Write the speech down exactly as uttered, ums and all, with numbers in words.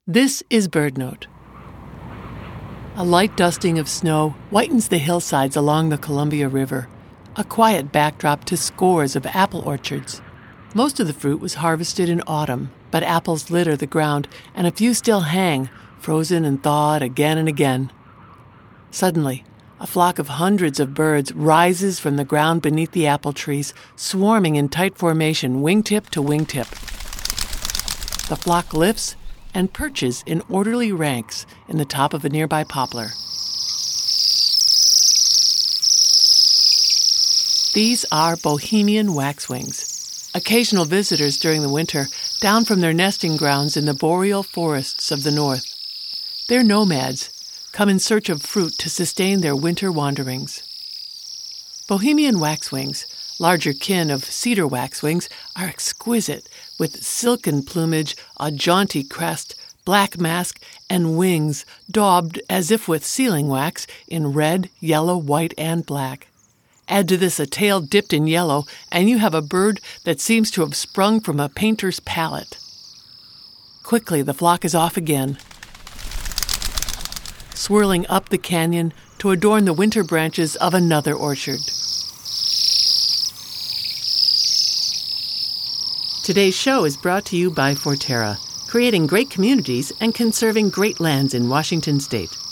This is BirdNote. A light dusting of snow whitens the hillsides along the Columbia River, a quiet backdrop to scores of apple orchards. Most of the fruit was harvested in autumn, but apples litter the ground, and a few still hang, frozen and thawed again and again. Suddenly, a flock of hundreds of birds rises from the ground beneath the apple trees, swarming in tight formation, wingtip to wingtip. The flock lifts and perches in orderly ranks in the top of a nearby poplar. These are Bohemian waxwings, occasional visitors during the winter down from their nesting grounds in the boreal forests of the north. They're nomads, come in search of fruit to sustain their winter wanderings. Bohemian waxwings, larger kin of cedar waxwings, are exquisite, with silken plumage, a jaunty crest, black mask, and wings daubed as if with sealing wax in red, yellow, white, and black. Add to this a tail dipped in yellow, and you have a bird that seems to have sprung from a painter's palette. Quickly, the flock is off again, swirling up the canyon to adorn the winter branches of another orchard. Today's show is brought to you by Forterra, creating great communities and conserving great lands in Washington State.